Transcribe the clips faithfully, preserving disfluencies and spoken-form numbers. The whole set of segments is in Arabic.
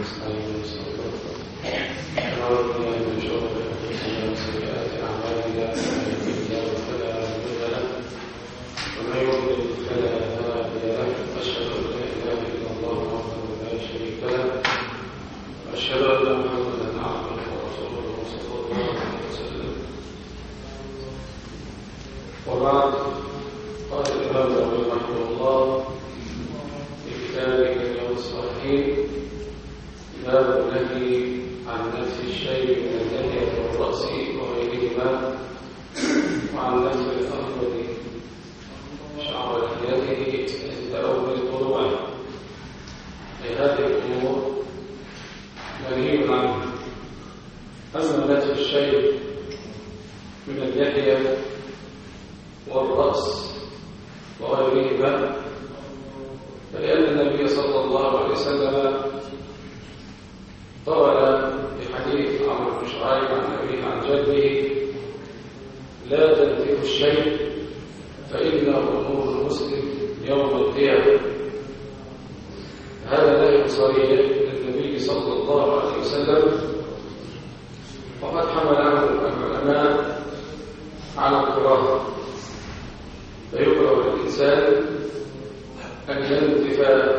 ونستعينه ونستغفره ونعوذ بالله من شرور انفسنا وسيئات اعمالنا من يهده الله فلا مضل له ومن يضلل فلا هادي له اشهد ان لا اله الا الله وحده لا شريك له واشهد ان محمدا عبده ورسوله صلى الله عليه وسلم. وبعد، قال الامام النووي رحمه الله في كتابه اليوم الصالحين: باب النهي عن نفس الشيء من اللحية والرأس وغيرهما، وعن نفس الأرض شعر لحيته عند أول طلوعه. أي هذه الأمور منهي عنها. أما نفس الشيء من اللحية والرأس وغيرهما فلأن النبي صلى الله عليه وسلم قال في حديث عمرو بن شعيب عن أبيه عن جده: لا تنتهوا الشيء فإنه نور المسلم يوم القيامة. هذا نهي صريح للنبي صلى الله عليه وسلم، وقد حمل عنه العلماء على الكراهة، فيكره للإنسان أن ينتف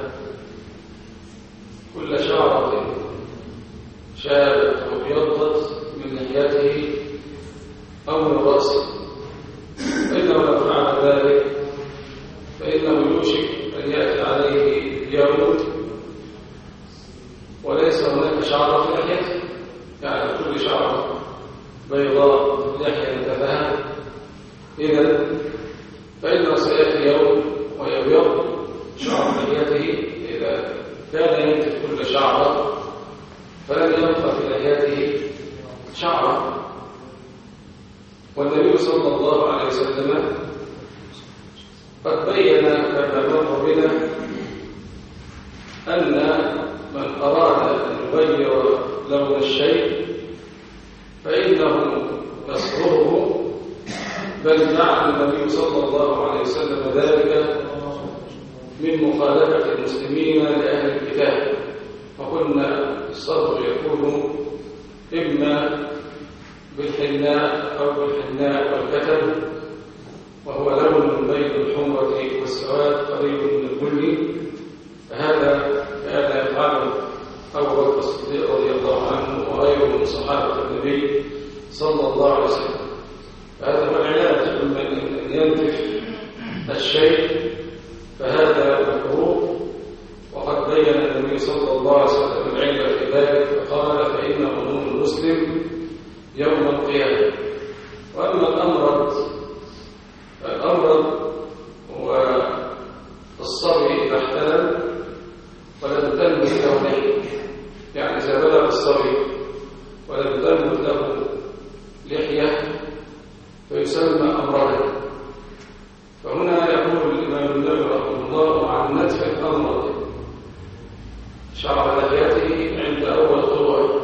كل شعرة شابت أو ابيضت من لحيته أو من رأسه، فإنه لو فعل ذلك فإنه يوشك أن يأتي عليه يوم وليس هناك شعرة في لحيته، يعني كل شعرة بيضاء لحية نتفها، إذن فإنه سيأتي يوم ويبيض شعر لحيته إذا كان ينتف كل شعرة فلن يبقى في لحيته شعرا. والنبي صلى الله عليه وسلم قد بين كما مر بنا أن من أراد أن يغير لون الشيء فإنه يصبره، بل جعل النبي صلى الله عليه وسلم ذلك من مخالفة المسلمين لأهل الكتاب، فقلنا الصبر يكون إما بالحناء أو بالحناء والكتم، وهو لون بين الحمرة والسواد قريب من البني، فهذا كان يفعله أبو بكر الصديق رضي الله عنه وغيره من صحابة النبي صلى الله عليه وسلم. فهذا هو العلاج، أما أن ينتف الشيء فهذا مكروه، وقد بين النبي صلى الله عليه وسلم العلة في ذلك فقال: فإنه نور المسلم يوم القيامة. وأما الأمرض فالأمرض هو الصبي إذا احتلم ولم تنبت له لحية، يعني إذا بلغ الصبي ولم تنبت له لحية فيسمى أمرضا. فهنا يقول الإمام النووي رحمه الله: عن نتف الأمرض شعر لحيته عند أول طلوع.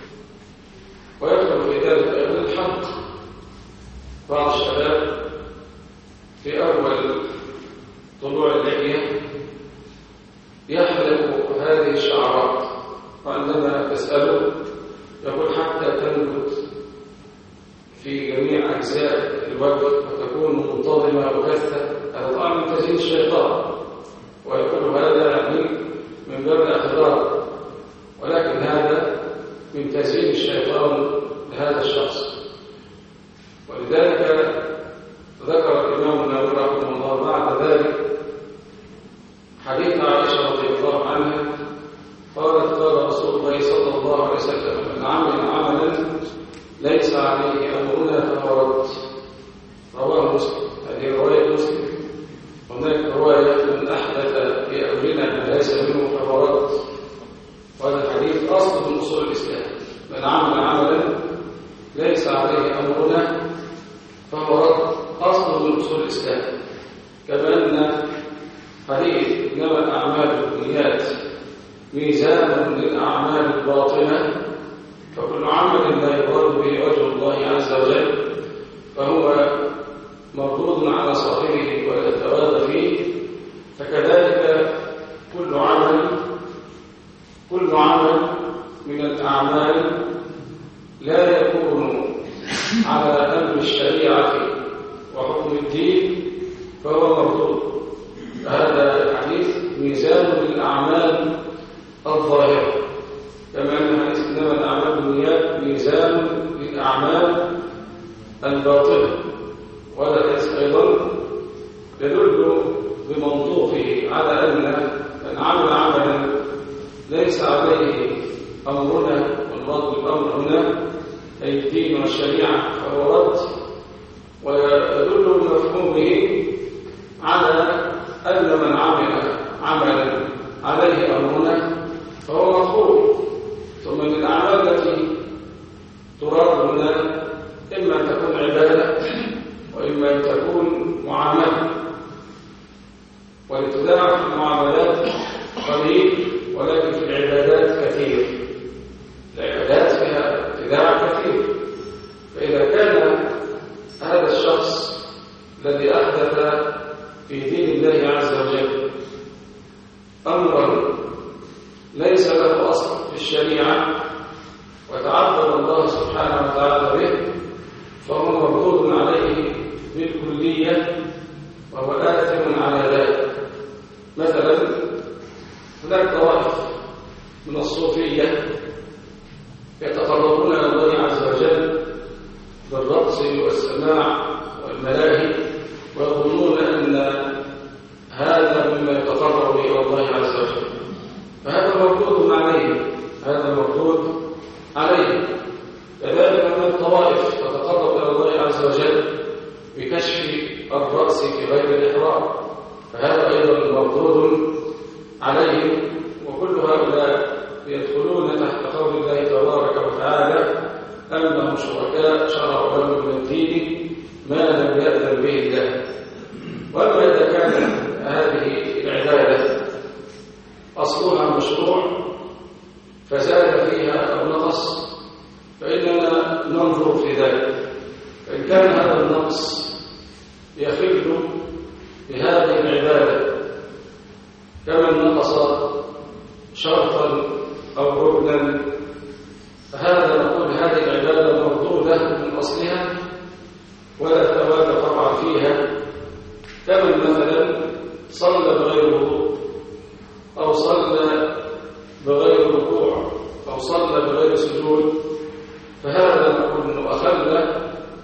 ويدخل في ذلك أيضا الحلق. بعض الشباب في أول طلوع اللحية يحلق هذه الشعرات، وعندما تسأله يقول: حتى تنبت في جميع أجزاء الوجه وتكون منتظمة وكثة. هذا طبعا من تزيين الشيطان، ويقول هذا يعني من باب الاعتذار، ولكن هذا من تزيين الشيطان لهذا الشخص. ولذلك ذكر الإمام النووي رحمه الله بعد ذلك حديث عائشة رضي الله عنها قالت: قال رسول الله صلى الله عليه وسلم: من عمل عملا ليس عليه أمرنا فهو رد. رواه مسلم. هذه رواية مسلم. هناك رواية: من أحدث في أمرنا ما ليس منه فهو رد. وهذا الحديث أصل من أصول الإسلام: من عمل عملا ليس عليه أمرنا فهو رد، أصل من أصول الإسلام. كما أن حديث: إنما الأعمال بالنيات ميزان للأعمال الباطنة، فكل عمل لا يراد به وجه الله عز وجل فهو مردود على صاحبه ولا الثواب فيه. فكذلك كل عمل كل كل عمل من الأعمال لا يكون على أمر الشريعة وحكم الدين فهو مردود. هذا الحديث ميزان للأعمال الظاهرة، كما أن حديث إنما الأعمال بالنيات ميزان للأعمال الباطنة. وهذا الحديث أيضا يدل بمنطوقه على أن من عمل عملا ليس عليه أمرنا، والمراد بالأمر هنا أي الدين والشريعة، فهو رد. ويدل بمفهومه على أن من عمل عملا عليه أمرنا فهو مطلوب. ثم من الأعمال التي تراد هنا إما أن تكون عبادة وإما أن تكون معاملة، ولتداعى في المعاملات قليل ولكن في العبادات كثير. العبادات فيها تداعى كثير. فإذا كان هذا الشخص الذي أحدث في دين الله عز وجل أمرا ليس له أصل في الشريعة وتعبد الله سبحانه وتعالى به، فهو مردود عليه بالكلية وهو آثم على ذلك. مثلا هناك طوائف من الصوفية يتقربون إلى الله عز وجل بالرقص والسماع والملاهي، ويظنون أن هذا مما يتقرب إلى الله عز وجل، فهذا مردود عليه. هذا مردود عليه. كذلك من الطوائف تتقرب إلى الله عز وجل بكشف الرأس في غير الإحرام، فهذا أيضا مردود عليه. وكل هؤلاء يدخلون تحت قول الله تبارك وتعالى أنهم شركاء شرعوا لهم من الدين ما لم يأذن به الله. وأما إذا كان هذه العبادة أصلها مشروع فزاد فيها أو نقص فإننا ننظر في ذلك. فإن كان هذا النقص يخل بهذه العبادة كمن نقص شرطا أو ركنا، فهذا نقول هذه العبادة مردودة من أصلها ولا ثواب طبعا فيها. كمن مثلا صلى بغير وضوء أو صلى بغير ركوع أو صلى بغير سجود، فهذا نقول أنه أخل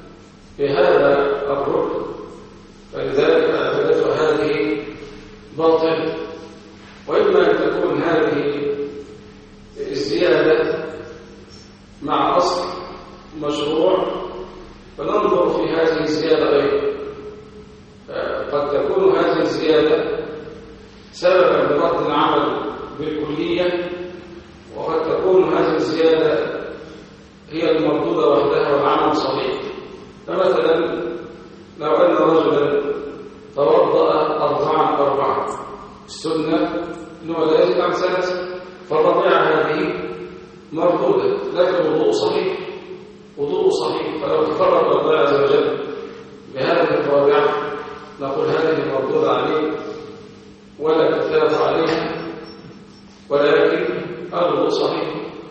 بهذا الركن، فلذلك عبادته هذه باطل. وإما أن تكون هذه الزيادة مع أصل مشروع فننظر في هذه الزيادة أيضا. قد تكون هذه الزيادة سببا لرد العمل بالكلية، وقد تكون هذه الزيادة هي المردودة وحدها والعمل صحيح. فمثلا لو أن رجلا توضأ أربعا أربعا، السنة أنه لا يزيد عن ثلاثة، فالرابعة هذه مردودة، لكن وضوء صحيح، وضوء صحيح. فلو تقرب الله عز وجل بهذه الرابعة نقول هذه مردودة عليه ولا تثاب عليها، ولكن الوضوء صحيح.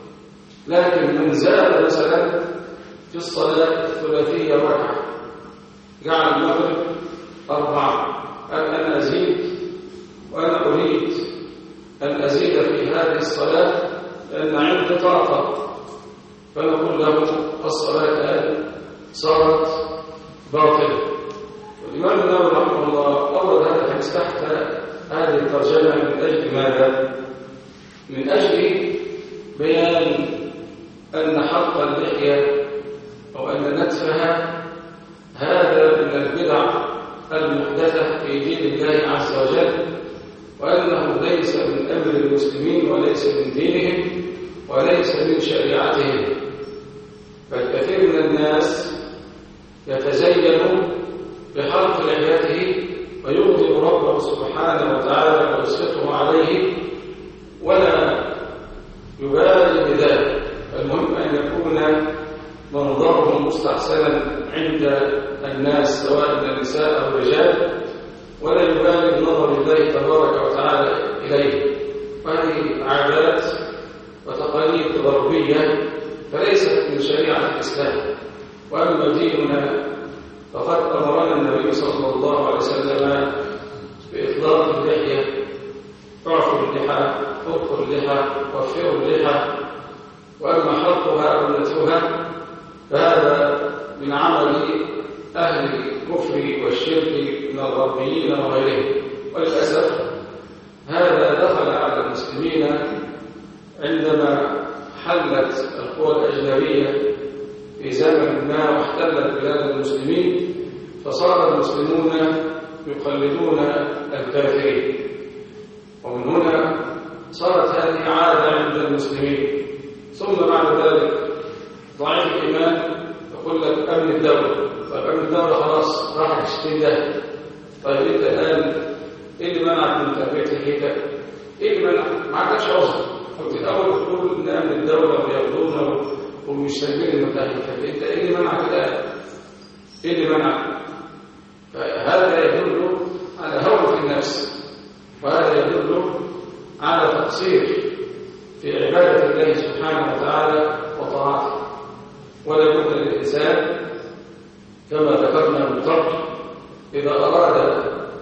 لكن من زاد مثلا في الصلاة الثلاثية ركعة، جعل المغرب أربعة، قال أنا أزيد وأنا أريد أن أزيد في هذه الصلاة لأن عندي طاقة، فنقول له الصلاة الآن صارت باطلة. والإمام النووي رحمه الله أورد هذا الحديث تحت هذه الترجمة من أجل ماذا؟ من أجل بيان أن حلق اللحية أو أن نتفها هذا من البدع المحدثة في دين الله عز وجل، وأنه ليس من أمر المسلمين وليس من دينهم وليس من شريعتهم. فالكثير من الناس يتزين بحلق لحيته ويغضب ربه سبحانه وتعالى ويسخطه عليه ولا يبالي بذلك. المهم أن يكون منظره مستحسنا عند الناس سواء من النساء أو الرجال، ولا يبالي بنظر الله تبارك وتعالى إليه. وهذه عادات غربية فليست من شريعة الإسلام. وأما ديننا فقد أمرنا النبي صلى الله عليه وسلم بإطلاق اللحية، اعفوا اللحى، فكوا اللحى، وفروا اللحى. وأما حلقها أو نتفها فهذا من عمل أهل الكفر والشرك من الغربيين وغيرهم. وللأسف هذا دخل على المسلمين عندما حلت القوى الأجنبية في زمن ما واحتلت بلاد المسلمين، فصار المسلمون يقلدون الكافرين، ومن هنا صارت هذه عادة عند المسلمين. ثم بعد ذلك ضعيف الإيمان يقول لك أمن الدولة. طيب أمن الدولة خلاص راح تشتري ده. طيب أنت الآن إيه اللي منعك من تربية لحيتك؟ إيه اللي منعك؟ ما عندكش عذر. كنت الأول تقول إن أمن الدولة وياخذونا ومش سايبين المتاهل، فأنت إيه اللي منعك الآن؟ إيه اللي منعك؟ فهذا يدل على هوى في النفس، وهذا يدل على تقصير في عبادة الله سبحانه وتعالى وطاعته. ولا بد للإنسان كما ذكرنا من قبل إذا أراد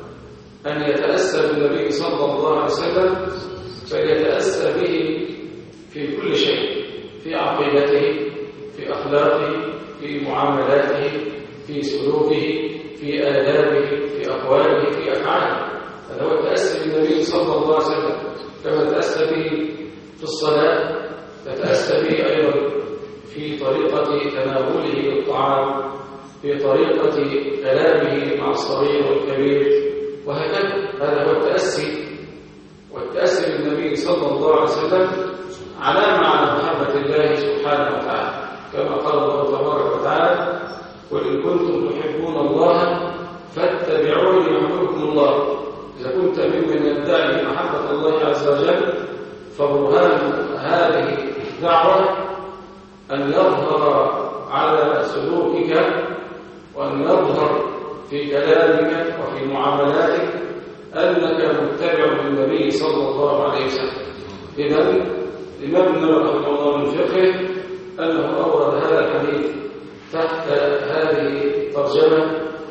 أن يتأسى بالنبي صلى الله عليه وسلم فليتأسى به في كل شيء، في عقيدته، في أخلاقه، في معاملاته، في سلوكه، في آدابه، في أقواله، في أفعاله. هذا هو التأسي بالنبي صلى الله عليه وسلم. كما تأسى به في الصلاة تتأسى به أيضا في طريقة تناوله للطعام، في طريقة كلامه مع الصغير والكبير، وهكذا. هذا هو التأسي. والتأسي بالنبي صلى الله عليه وسلم علامة على محبة الله سبحانه وتعالى، كما قال الله تبارك وتعالى: قل إن كنتم تحبون الله فاتبعوني يحببكم الله. إذا كنت ممن يدعي محبة الله عز وجل فبرهان هذه الدعوة أن يظهر على سلوكك، وأن يظهر في كلامك وفي معاملاتك أنك متبع للنبي صلى الله عليه وسلم. إذن الإمام النووي رحمه الله من فقهه أنه أورد هذا الحديث تحت هذه الترجمة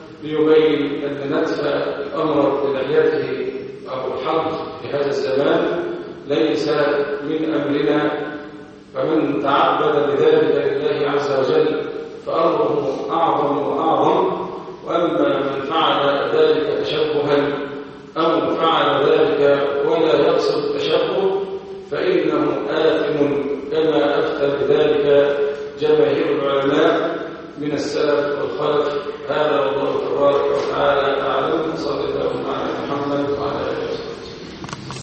ليبين أن نتف الأمر بلحيته أو الحلق في هذا الزمان ليس من أمرنا، فمن تعبد بذلك لله عز وجل فأمره أعظم وأعظم. وأما من فعل ذلك تشبها أو فعل ذلك ولا يقصد التشبه فإنه آثم، كما أفتى بذلك جماهير العلماء من السلف والخلف